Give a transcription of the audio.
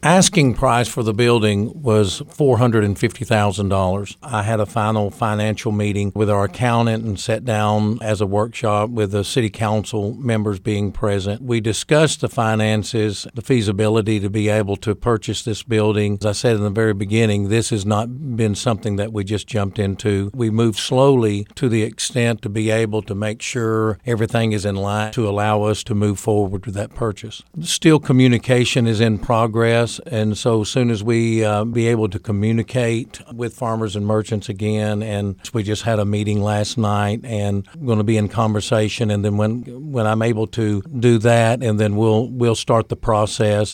Asking price for the building was $450,000. I had a final financial meeting with our accountant and sat down as a workshop with the city council members being present. We discussed the finances, the feasibility to be able to purchase this building. As I said in the very beginning, this has not been something that we just jumped into. We moved slowly to the extent to be able to make sure everything is in line to allow us to move forward with that purchase. Still, communication is in progress. And so as soon as we be able to communicate with farmers and merchants again, and we just had a meeting last night and going to be in conversation, and then when I'm able to do that, and then we'll start the process.